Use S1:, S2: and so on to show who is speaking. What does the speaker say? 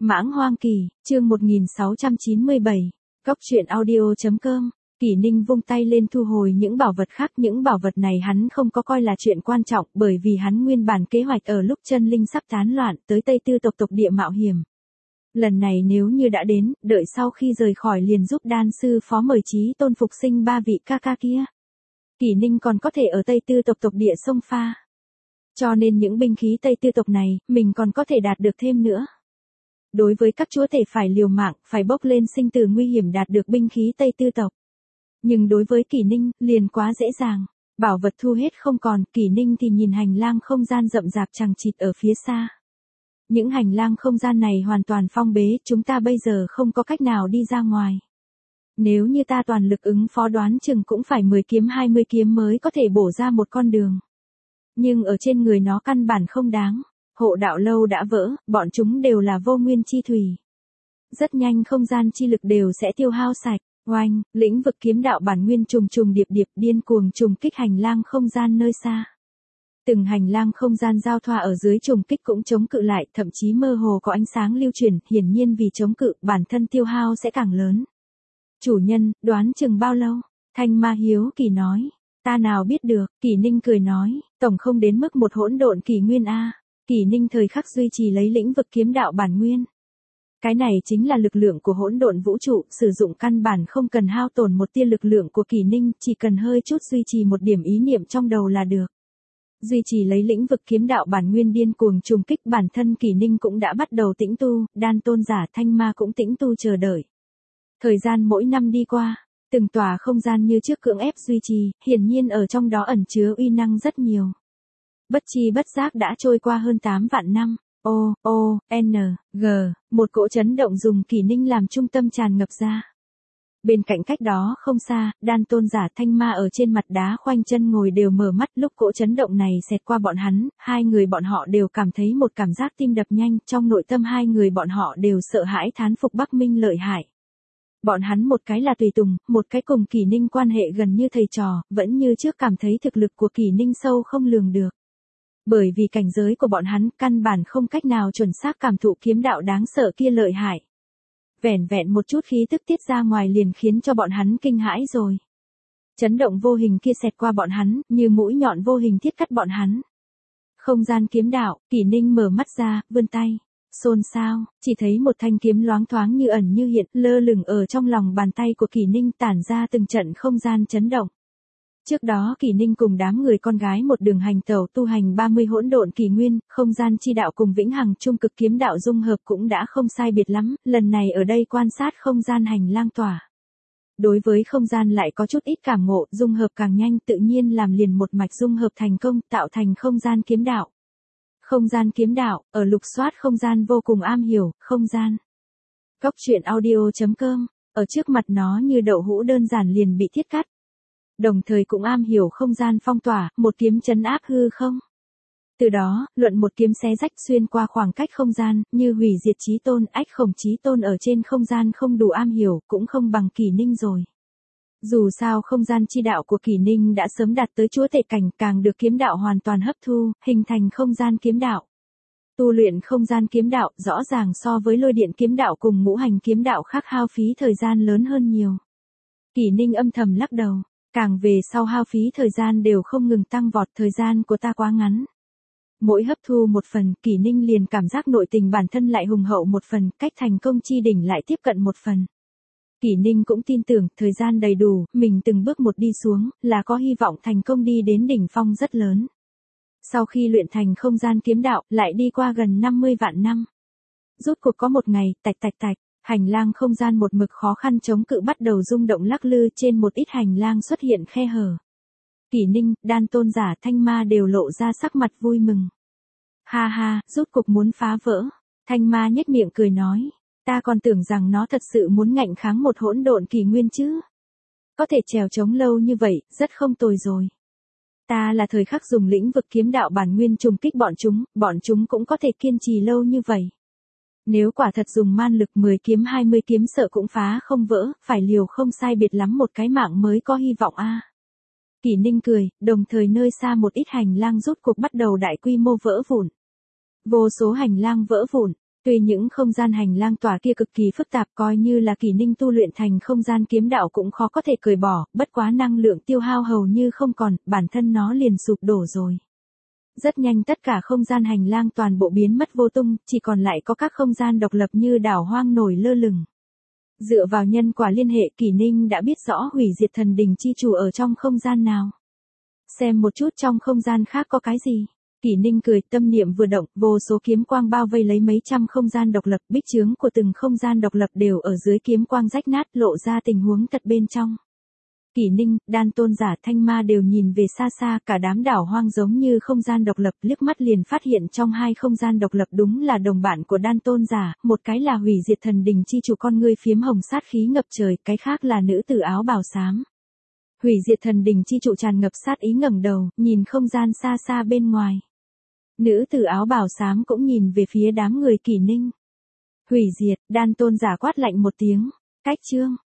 S1: Mãng Hoang Kỳ, chương 1697, Cóc truyện audio.com. Kỷ Ninh vung tay lên thu hồi những bảo vật khác, những bảo vật này hắn không có coi là chuyện quan trọng, bởi vì hắn nguyên bản kế hoạch ở lúc chân linh sắp tán loạn tới Tây Tư tộc địa mạo hiểm. Lần này nếu như đã đến, đợi sau khi rời khỏi liền giúp đan sư phó mời Chí Tôn phục sinh 3 vị ca ca kia. Kỷ Ninh còn có thể ở Tây Tư tộc địa xông pha. Cho nên những binh khí Tây Tư tộc này, mình còn có thể đạt được thêm nữa. Đối với các chúa tể phải liều mạng, phải bốc lên sinh tử nguy hiểm đạt được binh khí Tây Tư tộc. Nhưng đối với Kỷ Ninh, liền quá dễ dàng. Bảo vật thu hết không còn, Kỷ Ninh thì nhìn hành lang không gian rậm rạp chằng chịt ở phía xa. Những hành lang không gian này hoàn toàn phong bế, chúng ta bây giờ không có cách nào đi ra ngoài. Nếu như ta toàn lực ứng phó đoán chừng cũng phải 10 kiếm 20 kiếm mới có thể bổ ra một con đường. Nhưng ở trên người nó căn bản không đáng. Hộ đạo lâu đã vỡ, bọn chúng đều là vô nguyên chi thủy. Rất nhanh không gian chi lực đều sẽ tiêu hao sạch. Oanh, lĩnh vực kiếm đạo bản nguyên trùng trùng điệp điệp điên cuồng trùng kích hành lang không gian nơi xa. Từng hành lang không gian giao thoa ở dưới trùng kích cũng chống cự lại, thậm chí mơ hồ có ánh sáng lưu chuyển, hiển nhiên vì chống cự, bản thân tiêu hao sẽ càng lớn. Chủ nhân, đoán chừng bao lâu? Thanh Ma hiếu kỳ nói. Ta nào biết được, Kỷ Ninh cười nói, tổng không đến mức một hỗn độn kỷ nguyên a. Kỷ Ninh thời khắc duy trì lấy lĩnh vực kiếm đạo bản nguyên. Cái này chính là lực lượng của hỗn độn vũ trụ, sử dụng căn bản không cần hao tổn một tia lực lượng của Kỷ Ninh, chỉ cần hơi chút duy trì một điểm ý niệm trong đầu là được. Duy trì lấy lĩnh vực kiếm đạo bản nguyên điên cuồng trùng kích, bản thân Kỷ Ninh cũng đã bắt đầu tĩnh tu, đan tôn giả Thanh Ma cũng tĩnh tu chờ đợi. Thời gian mỗi năm đi qua, từng tòa không gian như trước cưỡng ép duy trì, hiển nhiên ở trong đó ẩn chứa uy năng rất nhiều. Bất chi bất giác đã trôi qua hơn 8 vạn năm. G, một cỗ chấn động dùng Kỷ Ninh làm trung tâm tràn ngập ra. Bên cạnh cách đó không xa, đan tôn giả Thanh Ma ở trên mặt đá khoanh chân ngồi đều mở mắt, lúc cỗ chấn động này xẹt qua bọn hắn, hai người bọn họ đều cảm thấy một cảm giác tim đập nhanh, trong nội tâm hai người bọn họ đều sợ hãi thán phục Bắc Minh lợi hại. Bọn hắn một cái là tùy tùng, một cái cùng Kỷ Ninh quan hệ gần như thầy trò, vẫn như trước cảm thấy thực lực của Kỷ Ninh sâu không lường được. Bởi vì cảnh giới của bọn hắn căn bản không cách nào chuẩn xác cảm thụ kiếm đạo đáng sợ kia lợi hại. Vẻn vẹn một chút khí tức tiết ra ngoài liền khiến cho bọn hắn kinh hãi rồi. Chấn động vô hình kia xẹt qua bọn hắn, như mũi nhọn vô hình thiết cắt bọn hắn. Không gian kiếm đạo, Kỷ Ninh mở mắt ra, vươn tay. Xôn xao, chỉ thấy một thanh kiếm loáng thoáng như ẩn như hiện, lơ lửng ở trong lòng bàn tay của Kỷ Ninh tản ra từng trận không gian chấn động. Trước đó Kỷ Ninh cùng đám người con gái một đường hành tẩu tu hành 30 hỗn độn kỷ nguyên, không gian chi đạo cùng vĩnh hằng trung cực kiếm đạo dung hợp cũng đã không sai biệt lắm, lần này ở đây quan sát không gian hành lang tỏa. Đối với không gian lại có chút ít cảm ngộ, dung hợp càng nhanh tự nhiên làm liền một mạch dung hợp thành công, tạo thành không gian kiếm đạo. Không gian kiếm đạo, ở lục soát không gian vô cùng am hiểu, không gian. Cóc truyện audio.com, ở trước mặt nó như đậu hũ đơn giản liền bị thiết cắt. Đồng thời cũng am hiểu không gian phong tỏa, một kiếm trấn áp hư không. Từ đó, luận một kiếm xé rách xuyên qua khoảng cách không gian, như hủy diệt Chí Tôn, ách khổng Chí Tôn ở trên không gian không đủ am hiểu, cũng không bằng Kỷ Ninh rồi. Dù sao không gian chi đạo của Kỷ Ninh đã sớm đạt tới chúa tể cảnh, càng được kiếm đạo hoàn toàn hấp thu, hình thành không gian kiếm đạo. Tu luyện không gian kiếm đạo rõ ràng so với lôi điện kiếm đạo cùng ngũ hành kiếm đạo khác hao phí thời gian lớn hơn nhiều. Kỷ Ninh âm thầm lắc đầu. Càng về sau hao phí thời gian đều không ngừng tăng vọt, thời gian của ta quá ngắn. Mỗi hấp thu một phần, Kỷ Ninh liền cảm giác nội tình bản thân lại hùng hậu một phần, cách thành công chi đỉnh lại tiếp cận một phần. Kỷ Ninh cũng tin tưởng, thời gian đầy đủ, mình từng bước một đi xuống, là có hy vọng thành công đi đến đỉnh phong rất lớn. Sau khi luyện thành không gian kiếm đạo, lại đi qua gần 50 vạn năm. Rốt cuộc có một ngày, tạch tạch tạch. Hành lang không gian một mực khó khăn chống cự bắt đầu rung động lắc lư, trên một ít hành lang xuất hiện khe hở. Kỷ Ninh, đan tôn giả Thanh Ma đều lộ ra sắc mặt vui mừng. Ha ha, rốt cục muốn phá vỡ. Thanh Ma nhếch miệng cười nói, ta còn tưởng rằng nó thật sự muốn ngạnh kháng một hỗn độn kỷ nguyên chứ. Có thể trèo chống lâu như vậy, rất không tồi rồi. Ta là thời khắc dùng lĩnh vực kiếm đạo bản nguyên trùng kích bọn chúng cũng có thể kiên trì lâu như vậy. Nếu quả thật dùng man lực 10 kiếm 20 kiếm sợ cũng phá không vỡ, phải liều không sai biệt lắm một cái mạng mới có hy vọng a. Kỷ Ninh cười, đồng thời nơi xa một ít hành lang rốt cuộc bắt đầu đại quy mô vỡ vụn. Vô số hành lang vỡ vụn, Tuy những không gian hành lang tỏa kia cực kỳ phức tạp, coi như là Kỷ Ninh tu luyện thành không gian kiếm đạo cũng khó có thể cởi bỏ, bất quá năng lượng tiêu hao hầu như không còn, bản thân nó liền sụp đổ rồi. Rất nhanh tất cả không gian hành lang toàn bộ biến mất vô tung, chỉ còn lại có các không gian độc lập như đảo hoang nổi lơ lửng. Dựa vào nhân quả liên hệ, Kỷ Ninh đã biết rõ hủy diệt thần đình chi chủ ở trong không gian nào. Xem một chút trong không gian khác có cái gì. Kỷ Ninh cười, tâm niệm vừa động, vô số kiếm quang bao vây lấy mấy trăm không gian độc lập, bích chướng của từng không gian độc lập đều ở dưới kiếm quang rách nát, lộ ra tình huống thật bên trong. Kỷ Ninh, Đan Tôn giả, Thanh Ma đều nhìn về xa xa, cả đám đảo hoang giống như không gian độc lập, liếc mắt liền phát hiện trong hai không gian độc lập đúng là đồng bạn của Đan Tôn giả, một cái là hủy diệt thần đình chi chủ con ngươi phiếm hồng sát khí ngập trời, cái khác là nữ tử áo bào xám. Hủy diệt thần đình chi trụ tràn ngập sát ý ngẩng đầu, nhìn không gian xa xa bên ngoài. Nữ tử áo bào xám cũng nhìn về phía đám người Kỷ Ninh. Hủy diệt, Đan Tôn giả quát lạnh một tiếng. Cách chương.